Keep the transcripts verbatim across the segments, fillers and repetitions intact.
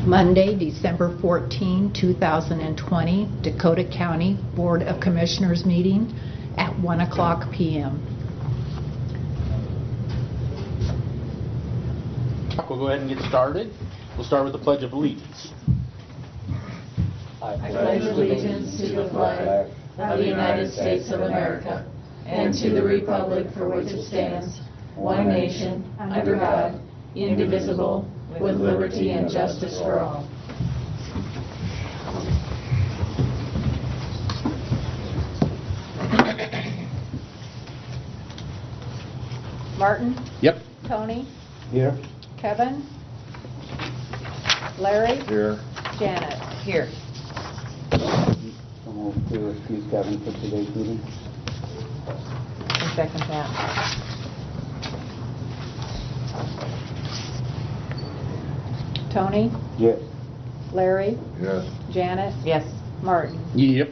Monday, December fourteenth, two thousand twenty, Dakota County Board of Commissioners meeting at one o'clock p m We'll go ahead and get started. We'll start with the Pledge of Allegiance. I pledge allegiance to the flag of the United States of America and to the republic for which it stands, one nation, under God, indivisible, with liberty and justice for all. Martin? Yep. Tony? Here. Kevin? Larry? Here. Janet? Here. So move to excuse Kevin for today's meeting. I second that. Tony? Yes. Larry? Yes. Janet? Yes. Martin? Yep.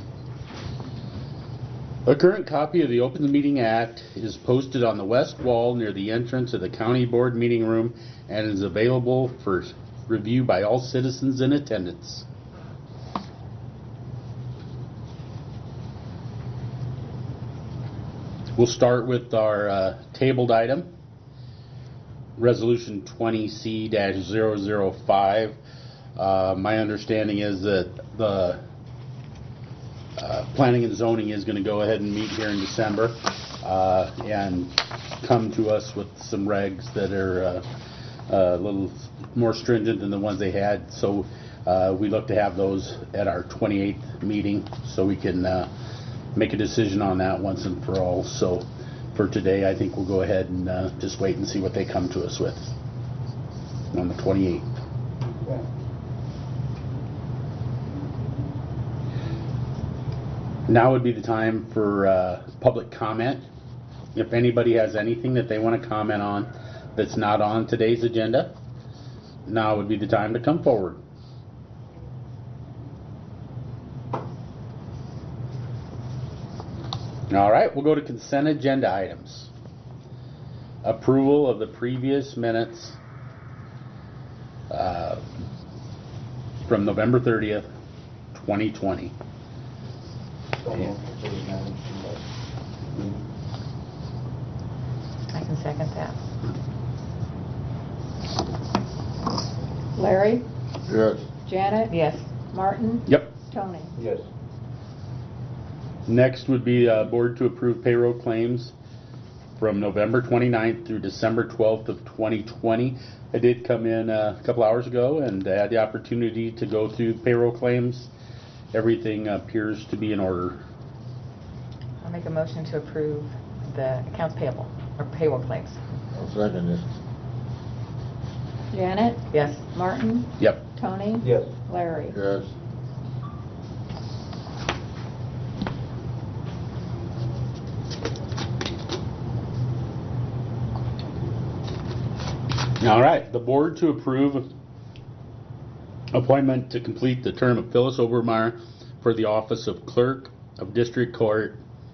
A current copy of the Open Meeting Act is posted on the west wall near the entrance of the County Board meeting room and is available for review by all citizens in attendance. We'll start with our uh, tabled item, Resolution twenty C zero zero five. Uh, my understanding is that the uh, Planning and Zoning is going to go ahead and meet here in December uh, and come to us with some regs that are uh, a little more stringent than the ones they had. So uh, we look to have those at our twenty-eighth meeting so we can uh, make a decision on that once and for all. So for today, I think we'll go ahead and uh, just wait and see what they come to us with on the twenty-eighth. Okay. Now would be the time for uh, public comment. If anybody has anything that they want to comment on that's not on today's agenda, now would be the time to come forward. All right, we'll go to consent agenda items. Approval of the previous minutes uh, from November thirtieth, twenty twenty. So move to amend the I can second that. Larry? Yes. Janet? Yes. Martin? Yep. Tony? Yes. Next would be uh, board to approve payroll claims from November twenty-ninth through December twelfth of twenty twenty. I did come in uh, a couple hours ago and I had the opportunity to go through payroll claims. Everything appears to be in order. I'll make a motion to approve the accounts payable or payroll claims. I'll second this. Janet? Yes. Martin? Yep. Tony? Yes. Larry? Yes. All right, the board to approve appointment to complete the term of Phyllis Obermeyer for the office of Clerk of District Court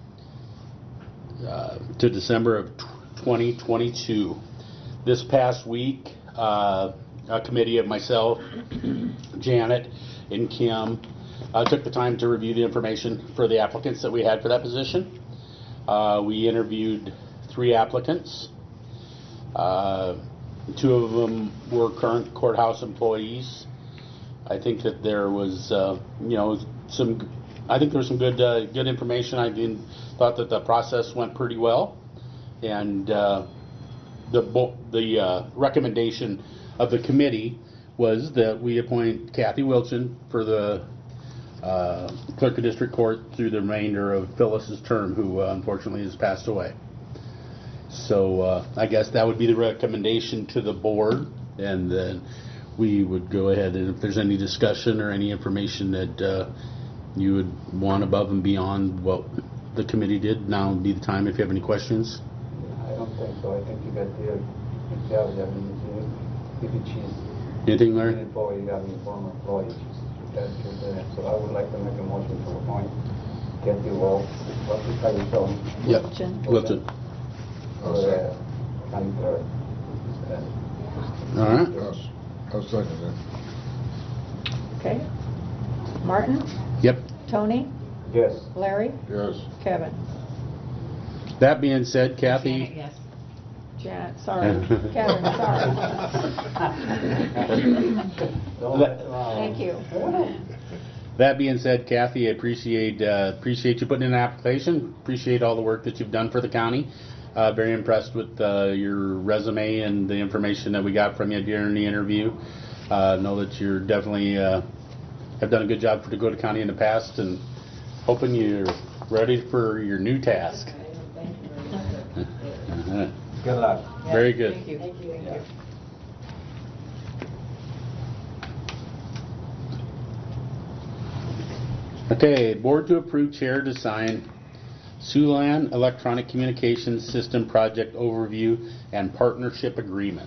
uh, to December of twenty twenty-two. This past week, uh, a committee of myself, Janet, and Kim uh, took the time to review the information for the applicants that we had for that position. Uh, we interviewed three applicants. Uh, two of them were current courthouse employees. I think that there was, uh, you know, some. I think there was some good, uh, good information. I did, thought that the process went pretty well, and uh, the the uh, recommendation of the committee was that we appoint Kathy Wilchin for the uh, clerk of district court through the remainder of Phyllis's term, who uh, unfortunately has passed away. So uh, I guess that would be the recommendation to the board, and then we would go ahead, and if there's any discussion or any information that uh, you would want above and beyond what the committee did, now would be the time if you have any questions. I don't think so. I think you got the good job. I mean, if it's she's Anything, an Larry? employee, I mean, former employee, that's good there. So I would like to make a motion to appoint Kathy Wall. What's the title, Tony? Yep. Wilchin. Wilchin. For uh, county clerk. All right. Yes, I'll second that. Martin? Yep. Tony? Yes. Larry? Yes. Kevin? That being said, Janet, Kathy, yes. Janet, sorry. Kevin, sorry. Don't mess around. Thank you. that being said, Kathy, I appreciate uh, appreciate you putting in an application. Appreciate all the work that you've done for the county. Uh, very impressed with uh, your resume and the information that we got from you during the interview. Uh, know that you're definitely uh, have done a good job for Dakota County in the past, and hoping you're ready for your new task. Uh-huh. Good luck. Very good. Thank you. Thank you. Thank you. Okay, board to approve chair to sign Siouxland Electronic Communications System Project Overview and Partnership Agreement.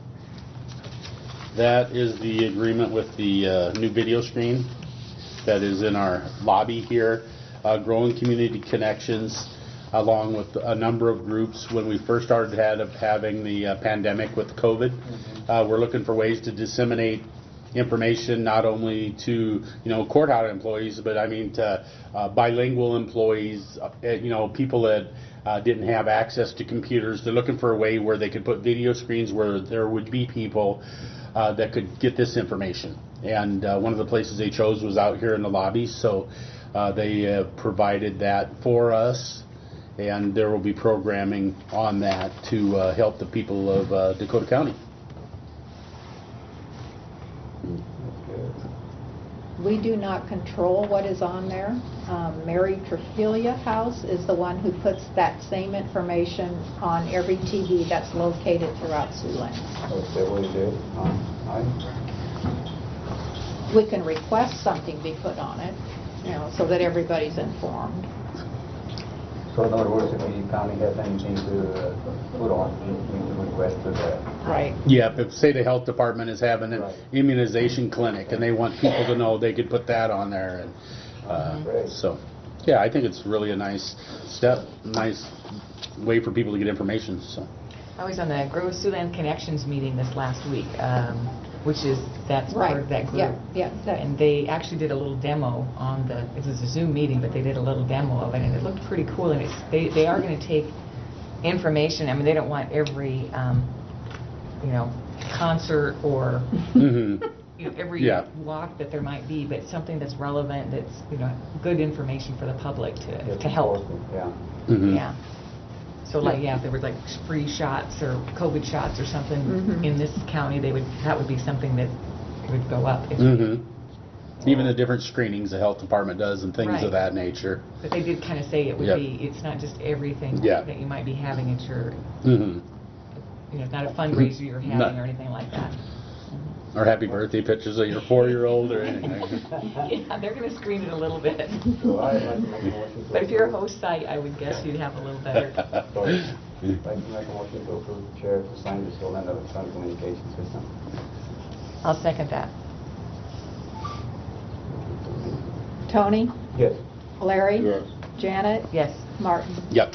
That is the agreement with the uh, new video screen that is in our lobby here. Uh, growing community connections along with a number of groups. When we first started had, having the uh, pandemic with COVID, mm-hmm. uh, we're looking for ways to disseminate information not only to you know courthouse employees, but I mean to uh, bilingual employees, uh, you know people that uh, didn't have access to computers. They're looking for a way where they could put video screens where there would be people uh, that could get this information. And uh, one of the places they chose was out here in the lobby, so uh, they uh, provided that for us. And there will be programming on that to uh, help the people of uh, Dakota County. We do not control what is on there. Um, Mary Trephilia House is the one who puts that same information on every T V that's located throughout Siouxland. Okay, what do you do? Um, We can request something be put on it, you know, so that everybody's informed. So in other words, if the county has anything to uh, put on, we can request to that. Right. Yeah, if say the health department is having an Right. immunization clinic and they want people to know, they could put that on there. And uh, Great. so, yeah, I think it's really a nice step, nice way for people to get information. So, I was on the Grow Siouxland Connections meeting this last week, um, which is, that's Right. part of that group. Yeah, yeah. that- And they actually did a little demo on the, it was a Zoom meeting, but they did a little demo of it, and it looked pretty cool. And it's, they, they are going to take information, I mean, they don't want every, um, you know, concert or mm-hmm. you know, every Yeah. walk that there might be, but something that's relevant, that's, you know, good information for the public to, It's to help. important, Yeah. Mm-hmm. Yeah. So like, yeah, if there were like free shots or COVID shots or something Mhm. in this county, they would, that would be something that would go up. If- Mm-hmm. Even the different screenings the health department does and things Right. of that nature. But they did kind of say it would Yep. be, it's not just everything Yeah. that you might be having at your, Mm-hmm. you know, it's not a fundraiser you're having No. or anything like that. Or happy birthday pictures of your four-year-old or anything. Yeah, they're going to screen it a little bit. So I'd like to make a motion to But if you're a approve. host site, I would guess you'd have a little better. Sorry. I'd like to make a motion to approve the chair to sign the Siouxland Electronic Communication System. I'll second that. Tony? Yes. Larry? Yes. Janet? Yes. Martin? Yep.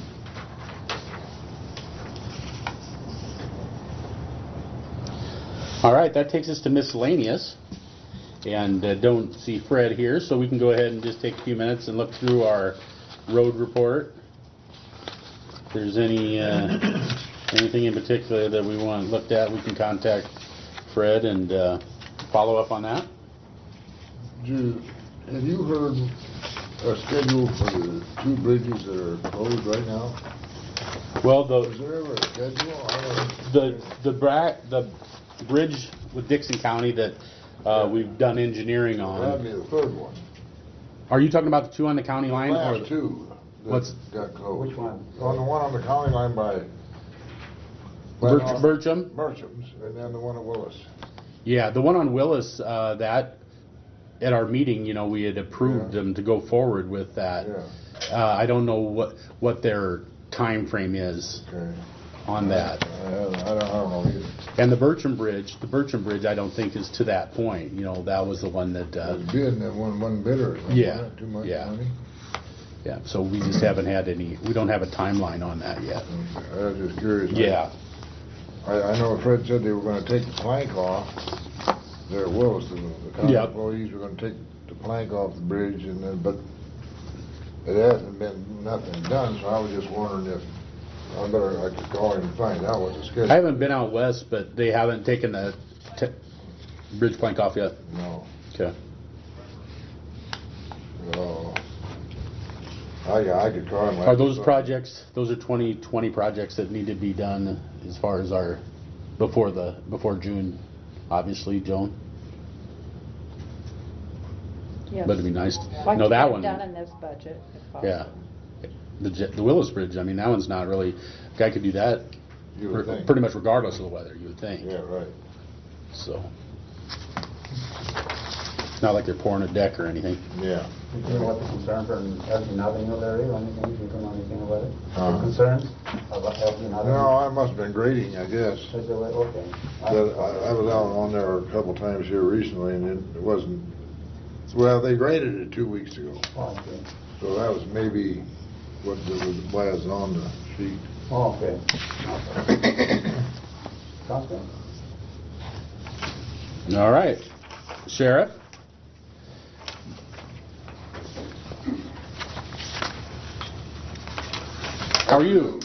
All right, that takes us to miscellaneous. And uh, don't see Fred here, so we can go ahead and just take a few minutes and look through our road report. If there's any uh, anything in particular that we want looked at, we can contact Fred and uh, follow up on that. Do, have you heard a schedule for the two bridges that are closed right now? Well, the Is there ever a schedule? I don't- the the, bra- the bridge with Dixon County that uh, we've done engineering That'd on. be the third one. Are you talking about the two on the county line? or Last two that What's- got closed. Which one? On the one on the county line by. by Birch, North- Bircham? Bircham's, and then the one at Willis. Yeah, the one on Willis, uh, that, at our meeting, you know, we had approved Yeah. them to go forward with that. Yeah, Uh, I don't know what, what their time frame is okay. on that. I don't, I don't I don't know either. And the Bertram Bridge, the Bertram Bridge, I don't think is to that point. You know, that was the one that, I uh, was bidding at one, one bidder or something, Yeah, wasn't it? Too much yeah. money. yeah, so we just haven't had any, we don't have a timeline on that yet. I was just curious. Yeah, I, I know Fred said they were gonna take the plank off there at Willis, and the county Yep. employees were gonna take the plank off the bridge and then, but it hasn't been, nothing done, so I was just wondering if, I better, I could call him and find out what the schedule. I haven't been out west, but they haven't taken the t- bridge plank off yet. No. Okay. So, I, yeah, I could call him. Are those projects, those are twenty twenty projects that need to be done as far as our, before the, before June, obviously, Joan? Yes. But it'd be nice, Like no, to that get one, done in this budget, if possible. yeah. The, J- the Willis Bridge, I mean, that one's not really, guy could do that You would pr- think. pretty much regardless of the weather, you would think. Yeah, right. So. Not like they're pouring a deck or anything. Yeah. Did you know what the concern for Elgin Avenue there is, or anything, you don't know anything about it? Uh-huh. The concerns about Elgin Avenue? No, I must have been grading, I guess. Is it like- Okay. But I, I was out on there a couple times here recently, and it, it wasn't, well, they graded it two weeks ago. Oh, okay. So that was maybe what the, was on the sheet. Oh, okay. Sounds good. All right. Sheriff? How are you?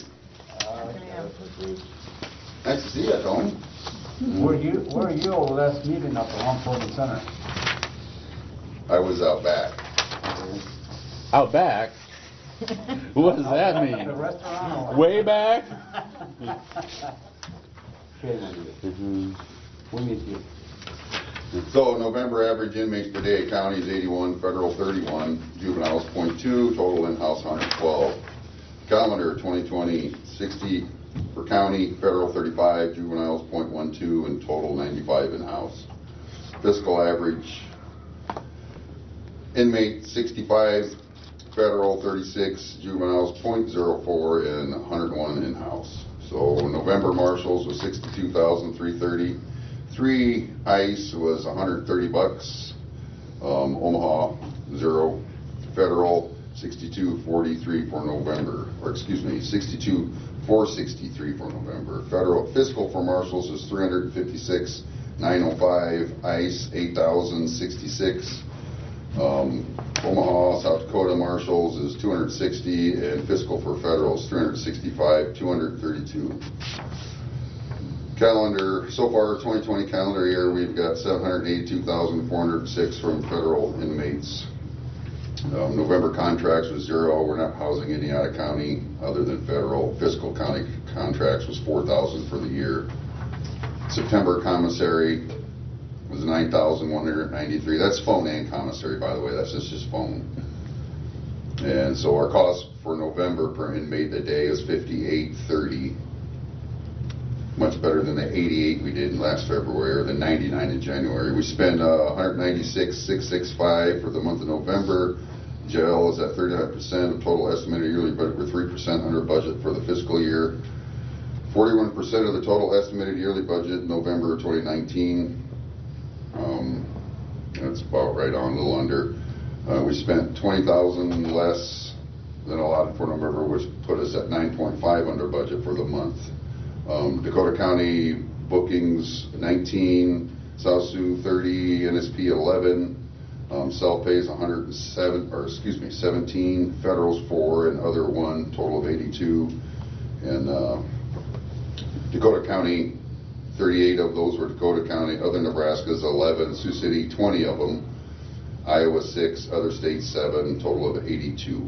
Nice to see you, Tony. Were you, were you last meeting at the Longport Center? I was out back. Out back? What does that The mean? restaurant? or- Way back? Okay, then. Mm-hmm. We meet you. So November average inmates per day, county is eighty-one, federal thirty-one, juveniles zero point two, total in-house one hundred twelve. Calendar twenty twenty, sixty for county, federal thirty-five, juveniles zero point one two, and total ninety-five in-house. Fiscal average, inmate sixty-five, federal thirty-six, juveniles zero point zero four, and one hundred one in-house. So November marshals was sixty-two thousand three hundred thirty. Three ICE was one hundred thirty bucks. Um, Omaha zero. Federal sixty-two forty-three for November, or excuse me, sixty-two four sixty-three for November. Federal fiscal for marshals is three hundred fifty-six nine oh five. ICE eight thousand sixty-six. Um, Omaha, South Dakota marshals is two hundred sixty, and fiscal for federal is three hundred sixty-five two hundred thirty-two. Calendar, so far twenty twenty calendar year, we've got seven hundred eighty-two thousand four hundred six from federal inmates. Um, November contracts was zero. We're not housing any out of county other than federal. Fiscal county contracts was four thousand for the year. September commissary was nine thousand one hundred ninety-three. That's phone and commissary, by the way. That's just just phone. And so our cost for November per inmate a day is fifty-eight thirty. Much better than the eighty-eight we did in last February, or the ninety-nine in January. We spent uh, one hundred ninety-six thousand six hundred sixty-five for the month of November. Jail is at thirty-nine percent of total estimated yearly budget. We're three percent under budget for the fiscal year. forty-one percent of the total estimated yearly budget in November twenty nineteen. Um, that's about right on, a little under. Uh, we spent twenty thousand less than allotted for November, which put us at nine point five under budget for the month. Um, Dakota County bookings nineteen, South Sioux thirty, N S P eleven, um, self pays one hundred seven, or excuse me, seventeen, federals four, and other one, total of eighty-two. And uh, Dakota County, thirty-eight of those were Dakota County, other Nebraska's eleven, Sioux City twenty of them, Iowa six, other states seven, total of eighty-two.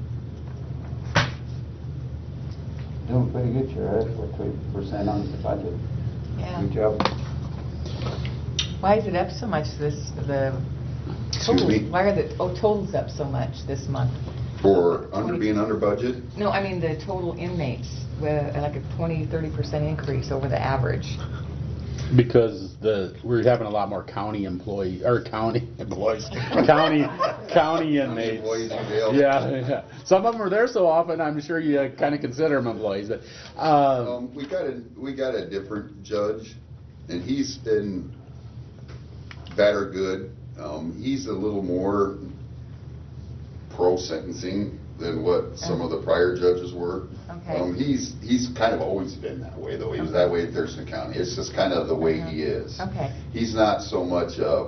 Doing pretty good, Sheriff, for three percent on the budget. Yeah. Good job. Why is it up so much this, the Excuse totals? me? Why are the, oh, totals up so much this month? For under being under budget? No, I mean the total inmates, with like a twenty, thirty percent increase over the average. Because the, we're having a lot more county employees, or county employees, county, county inmates. Employees in jail. Yeah, yeah. Some of them are there so often, I'm sure you uh, kind of consider them employees, but, uh, Um, we got a we got a different judge, and he's been bad or good. Um, he's a little more pro sentencing than what some of the prior judges were. Okay. Um, he's he's kind of always been that way, though. He was that way at Thurston County. It's just kind of the way he is. Okay. He's not so much uh,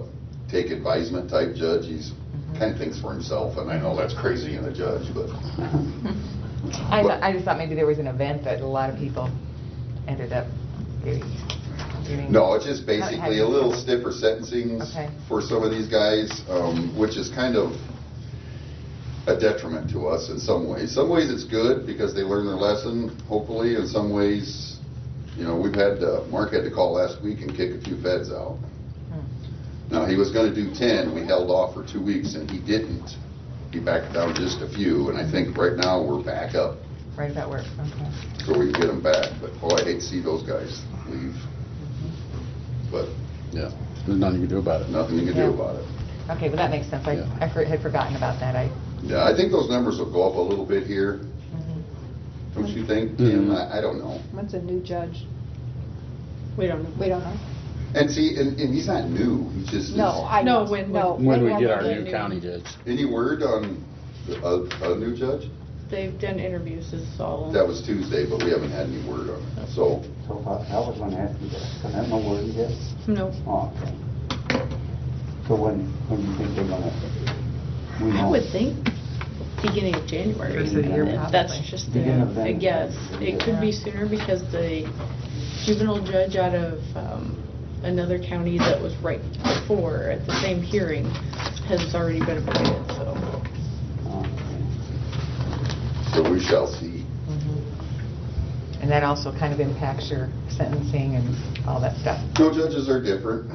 take advisement type judge. He's kind of thinks for himself, and I know that's crazy in a judge, but I, th- I just thought maybe there was an event that a lot of people ended up getting. getting no, it's just basically having- a little stiffer sentencing Okay. for some of these guys, um, which is kind of a detriment to us in some ways. Some ways it's good because they learn their lesson, hopefully. In some ways, you know, we've had, uh, Mark had to call last week and kick a few feds out. Now, he was going to do ten. We held off for two weeks, and he didn't. He backed down just a few, and I think right now we're back up Right about where, okay. so we can get them back. But, boy, I hate to see those guys leave. But Yeah, there's nothing you can do about it. nothing you can Yeah. do about it. Okay, well, that makes sense. I, Yeah. I for- had forgotten about that. I. Yeah, I think those numbers will go up a little bit here. Don't you think, Tim? Mhm. I, I don't know. When's a new judge? We don't know. We don't know. And see, and, and he's not new. He's just No, I No, know. when- No, When we when get we our get new county judge. any word on a, a new judge? They've done interviews, this is all. That was Tuesday, but we haven't had any word on it. So, So I I was gonna ask you that, because I have no word yet. No. Oh, okay. So when, when do you think they're gonna, we I know? would think beginning of January. First of the year, And That's probably. just Beginning of a, a January. guess. It could be sooner because the juvenile judge out of um, another county that was right before at the same hearing has already been appointed, so. Oh, okay. so we shall see. And that also kind of impacts your sentencing and all that stuff. No, judges are different.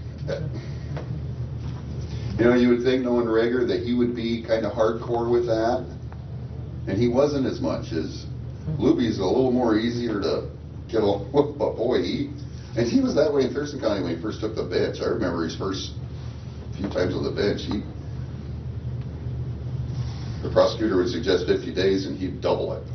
You know, you would think knowing Rager that he would be kind of hardcore with that, and he wasn't as much as Luby's a little more easier to get along with, but boy, he, and he was that way in Thurston County when he first took the bench. I remember his first few times on the bench, he, the prosecutor would suggest fifty days and he'd double it.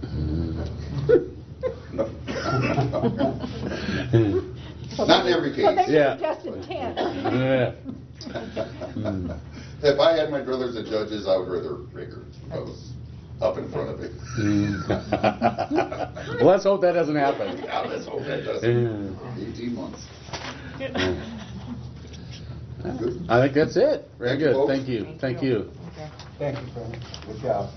So Not they- in every So case. they Yeah. suggested ten. Yeah. Mm. If I had my brothers as judges, I would rather Rager. I was up in front of him. Well, let's hope that doesn't happen. Yeah, let's hope that Yeah. doesn't. Eighteen months. Good. I think that's it. Very Thank you, good. folks. Thank you. Thank you. Okay. Thank you, Frank. Good job.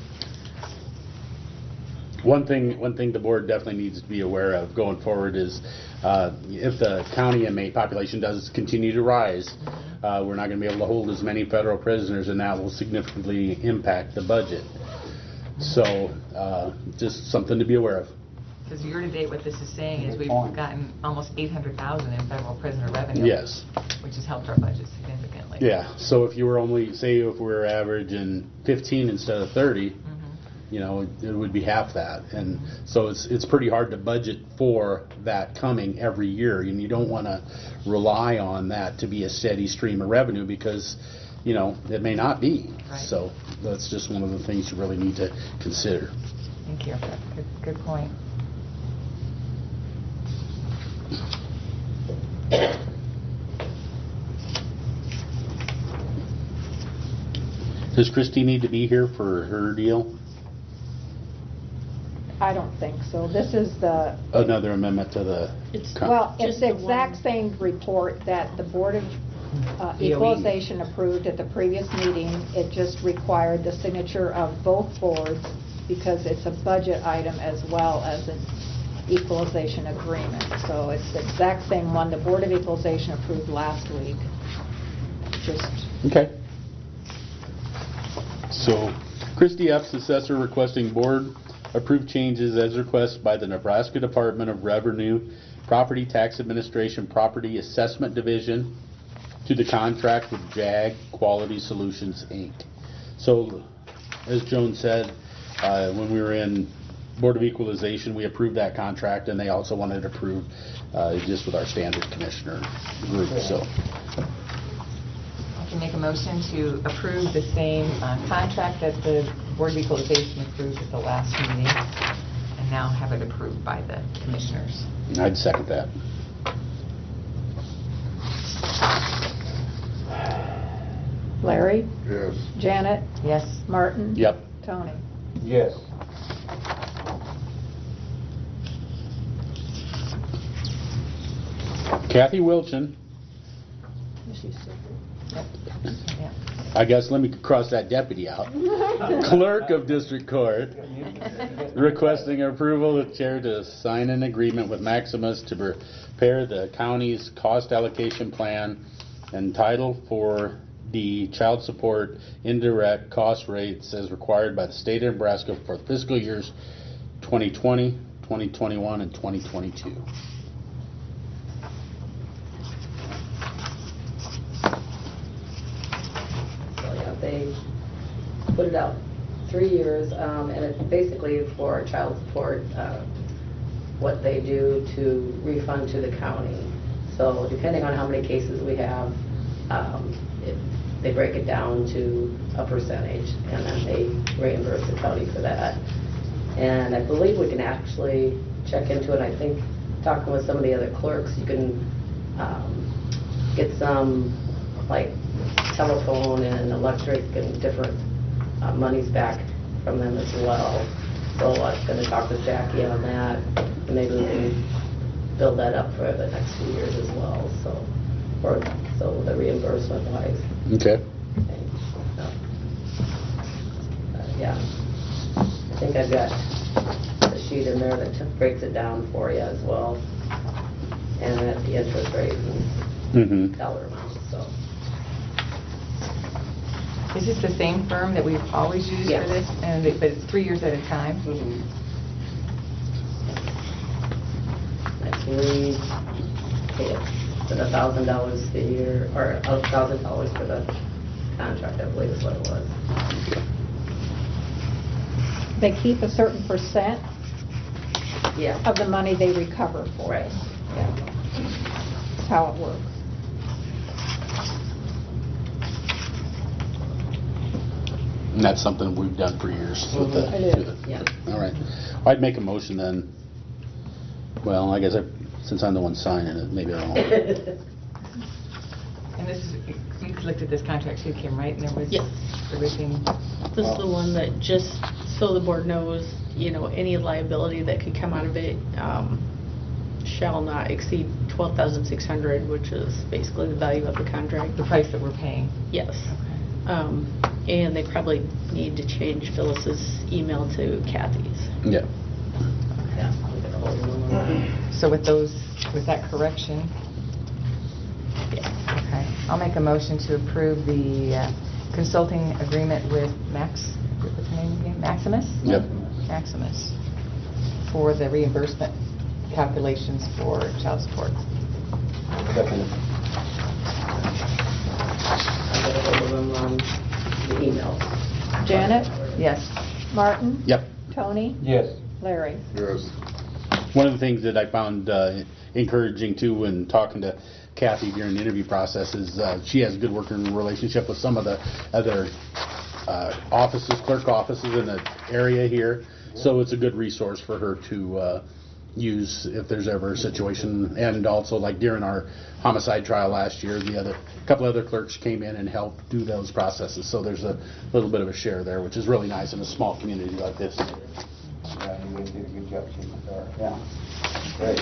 One thing, one thing the board definitely needs to be aware of going forward is uh, if the county inmate population does continue to rise, uh, we're not going to be able to hold as many federal prisoners, and that will significantly impact the budget. So, uh, just something to be aware of. Because year-to-date, what this is saying is Good we've point. gotten almost eight hundred thousand in federal prisoner revenue. Yes. Which has helped our budget significantly. Yeah. So if you were only, say, if we were averaging fifteen instead of thirty, Mhm. you know, it would be half that. And so it's it's pretty hard to budget for that coming every year, and you don't want to rely on that to be a steady stream of revenue because, you know, it may not be. Right. So that's just one of the things you really need to consider. Thank you. Good, good point. Does Christie need to be here for her deal? I don't think so. This is the, Another amendment to the. It's- con- well, it's Just the the exact one. same report that the Board of uh, B O E. Equalization approved at the previous meeting. It just required the signature of both boards because it's a budget item as well as an equalization agreement. So it's the exact same one the Board of Equalization approved last week. Just, Okay. So, Christie Epps, assessor, requesting board approved changes as requested by the Nebraska Department of Revenue, Property Tax Administration, Property Assessment Division to the contract with JAG Quality Solutions, Incorporated. So, as Joan said, uh, when we were in Board of Equalization, we approved that contract, and they also wanted it approved uh, just with our standard commissioner group. So, I can make a motion to approve the same uh, contract that the Board of Equalization approved at the last meeting, and now have it approved by the commissioners. I'd second that. Larry, Yes. Janet, Yes? Martin. Yep. Tony. Yes. Kathy Wilchin, I guess let me cross that deputy out. Clerk of District Court, requesting approval of chair to sign an agreement with Maximus to prepare the county's cost allocation plan and title for the child support indirect cost rates as required by the state of Nebraska for fiscal years twenty twenty, twenty twenty-one, and twenty twenty-two. So, yeah, they put it out three years, um, and it's basically for child support, uh, what they do to refund to the county. So depending on how many cases we have, um, it, they break it down to a percentage, and then they reimburse the county for that. And I believe we can actually check into it. I think talking with some of the other clerks, you can um, get some like telephone and electric and different uh, monies back from them as well. So I'm going to talk with Jackie on that, and maybe we can build that up for the next few years as well. So, or so the reimbursement wise. Okay. So, uh, yeah, I think I've got the sheet in there that t- breaks it down for you as well, and at the interest rate and Mm-hmm. dollar amount. So. Is this the same firm that we've always used Yes. for this? And it, but it's three years at a time? Mm-hmm. I believe it's a thousand dollars a year, or a thousand dollars for the contract, I believe is what it was. They keep a certain percent Yeah. of the money they recover for Right. us. Yeah. That's how it works. And that's something we've done for years. with the- It is. Yeah. All right. I'd make a motion then. Well, I guess I, since I'm the one signing it, maybe I won't. And this is, you looked at this contract too, Kim, right? And there was Yes. everything. This is the one that, just so the board knows, you know, any liability that could come out of it um, shall not exceed twelve thousand six hundred, which is basically the value of the contract. The price that we're paying. Yes. Um, and they probably need to change Phyllis's email to Kathy's. Yeah. Yeah. I'll get a hold of them. So with those, with that correction, Yeah. okay, I'll make a motion to approve the uh, consulting agreement with Max, what's the name again? Maximus? Yep. Maximus, for the reimbursement calculations for child support. Second. I'll get a hold of them on the email. Janet? Yes. Martin? Yep. Tony? Yes. Larry? Yes. One of the things that I found uh, encouraging too when talking to Kathy during the interview process is uh, she has a good working relationship with some of the other uh, offices, clerk offices in the area here. So it's a good resource for her to uh, use if there's ever a situation. And also, like during our homicide trial last year, the other couple other clerks came in and helped do those processes. So there's a little bit of a share there, which is really nice in a small community like this. Yeah, you guys did a good job, Chief. Yeah. Great.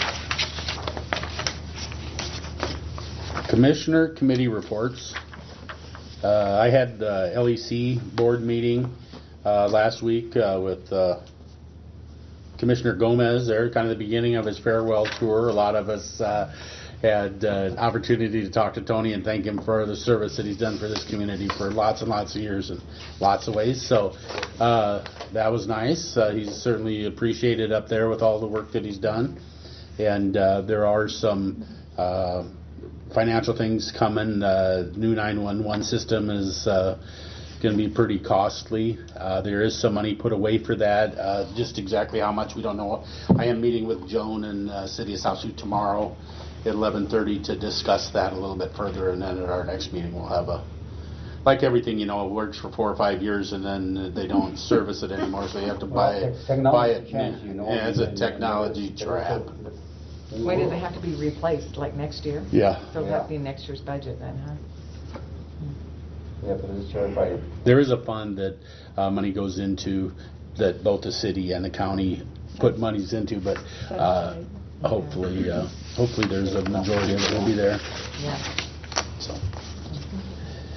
Commissioner committee reports. Uh, I had the L E C board meeting uh, last week uh, with uh, Commissioner Gomez there, kind of the beginning of his farewell tour. A lot of us uh, had uh, opportunity to talk to Tony and thank him for the service that he's done for this community for lots and lots of years in lots of ways. So uh, that was nice. Uh, he's certainly appreciated up there with all the work that he's done. And uh, there are some uh, financial things coming. Uh, new nine one one system is uh, going to be pretty costly. Uh, there is some money put away for that. Uh, just exactly how much we don't know. I am meeting with Joan and uh, City of South Sioux tomorrow at eleven thirty to discuss that a little bit further, and then at our next meeting we'll have a, like everything, you know, it works for four or five years and then they don't service it anymore, so you have to buy it. buy it. Change, you know, Yeah, it's a and- technology and- trap. When does it have to be replaced, like next year? Yeah. So that'll be next year's budget then, huh? Yeah, but it's charged by, There is a fund that uh, money goes into that both the city and the county put monies into, but uh, hopefully, uh, hopefully there's a majority of it will be there. Yeah. So,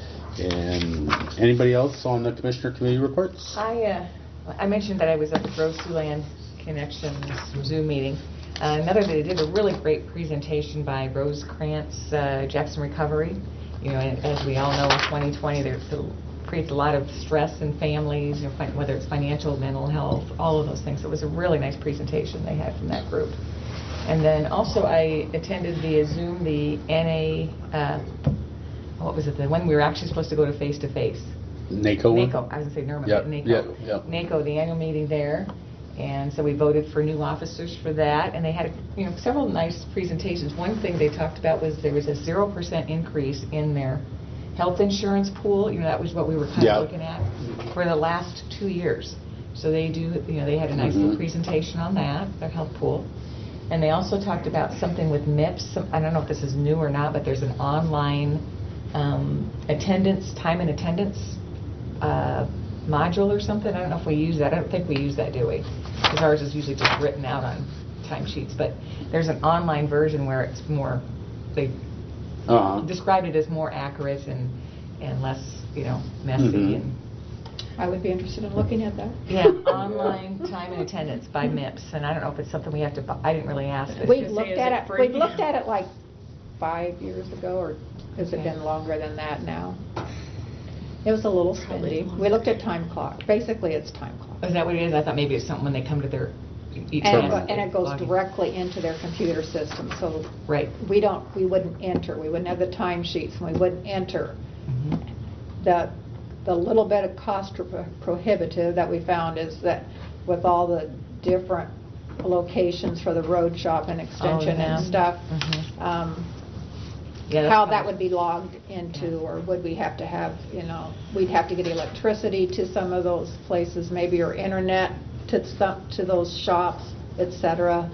And anybody else on the Commissioner Committee reports? I, uh, I mentioned that I was at the Rose Siouxland Connections Zoom meeting. Uh, Another, they did a really great presentation by Rose Krantz, uh, Jackson Recovery. You know, and as we all know, in twenty twenty, there creates a lot of stress in families, you know, fin- whether it's financial, mental health, all of those things. It was a really nice presentation they had from that group. And then also I attended via Zoom the N A, uh, what was it, the one we were actually supposed to go to face-to-face. NACO one? NACO, I was going to say NERMA, Yep, but NACO. yep, yep. NACO, the annual meeting there, and so we voted for new officers for that, and they had, you know, several nice presentations. One thing they talked about was there was a zero percent increase in their health insurance pool, you know, that was what we were kind Yeah. of looking at, for the last two years. So they do, you know, they had a nice little Mhm. presentation on that, their health pool. And they also talked about something with M I P S, some- I don't know if this is new or not, but there's an online um, attendance, time and attendance uh, module or something. I don't know if we use that. I don't think we use that, do we? Because ours is usually just written out on timesheets. But there's an online version where it's more, they Uh-huh. described it as more accurate and, and less, you know, messy. Mhm. And I would be interested in looking at that. yeah, online time and attendance by M I P S. And I don't know if it's something we have to, bu- I didn't really ask. was We've gonna say, looked is at it it, free? we've looked at it like five years ago, or has it Okay. been longer than that now? It was a little Probably spendy. We looked at time clock. Basically, it's time clock. Is that what it is? I thought maybe it's something when they come to their. each And it time go- they and it goes log in. directly into their computer system, so Right. we don't, we wouldn't enter, we wouldn't have the timesheets, and we wouldn't enter. Mhm. The, the little bit of cost pro- prohibitive that we found is that with all the different locations for the road shop and extension Oh, yeah. and stuff, Mhm. um, Yeah, that's how kind that of- would be logged into, or would we have to have, you know, we'd have to get electricity to some of those places, maybe, or internet to some, to those shops, et cetera.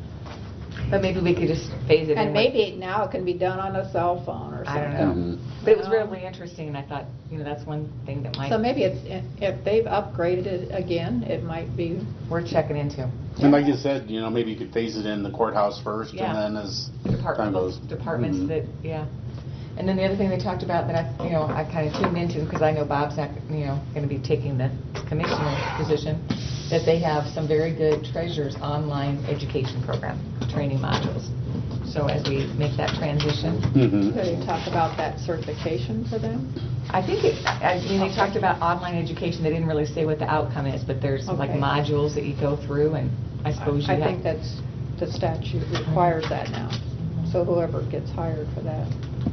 But maybe we could just phase it in. And with- maybe now it can be done on a cell phone or I don't something. know. Mhm. But it was Um, really interesting, and I thought, you know, that's one thing that might, So maybe it's, if they've upgraded it again, it might be, worth checking into. And like you said, you know, maybe you could phase it in the courthouse first, Yeah. and then as time Department, goes. departments Mhm. that, yeah. And then the other thing they talked about that I, you know, I kind of tuned into, because I know Bob's not, you know, going to be taking the commissioner position, that they have some very good treasurers online education program, training modules. So as we make that transition, Mhm. could you talk about that certification for them? I think it, I mean, they talked about online education, they didn't really say what the outcome is, but there's like Okay. modules that you go through, and I suppose you I have. think that's, the statute requires that now, so whoever gets hired for that.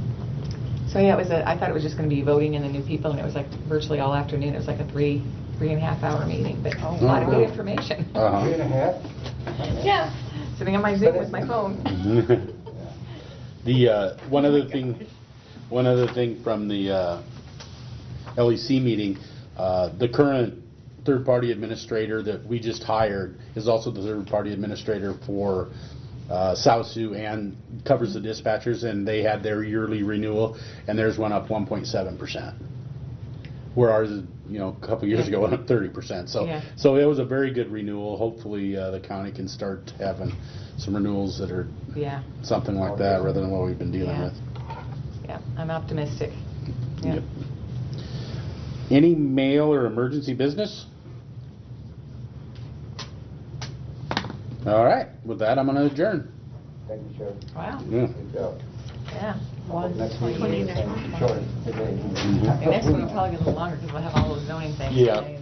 So yeah, it was a, I thought it was just going to be voting in the new people, and it was like virtually all afternoon. It was like a three, three and a half hour meeting, but a lot of good Oh. information. Uh-huh. Three and a half? Yeah, sitting on my Zoom with my phone. The, uh, one other thing, one other thing from the uh, L E C meeting, uh, the current third-party administrator that we just hired is also the third-party administrator for uh, South Sioux and covers the dispatchers, and they had their yearly renewal, and theirs went up one point seven percent. Where ours, is, you know, a couple years Yeah. ago went up thirty percent. So, Yeah. so it was a very good renewal. Hopefully, uh, the county can start having some renewals that are Yeah, something like that rather than what we've been dealing Yeah. with. yeah, I'm optimistic. Yeah. Yep. Any mail or emergency business? All right, with that, I'm going to adjourn. Thank you, Sheriff. Wow, Yeah. Good job. yeah. Next meeting is twenty-nine. short today. Mhm. The next one will probably be a little longer, because we'll have all those zoning things. Yeah. today.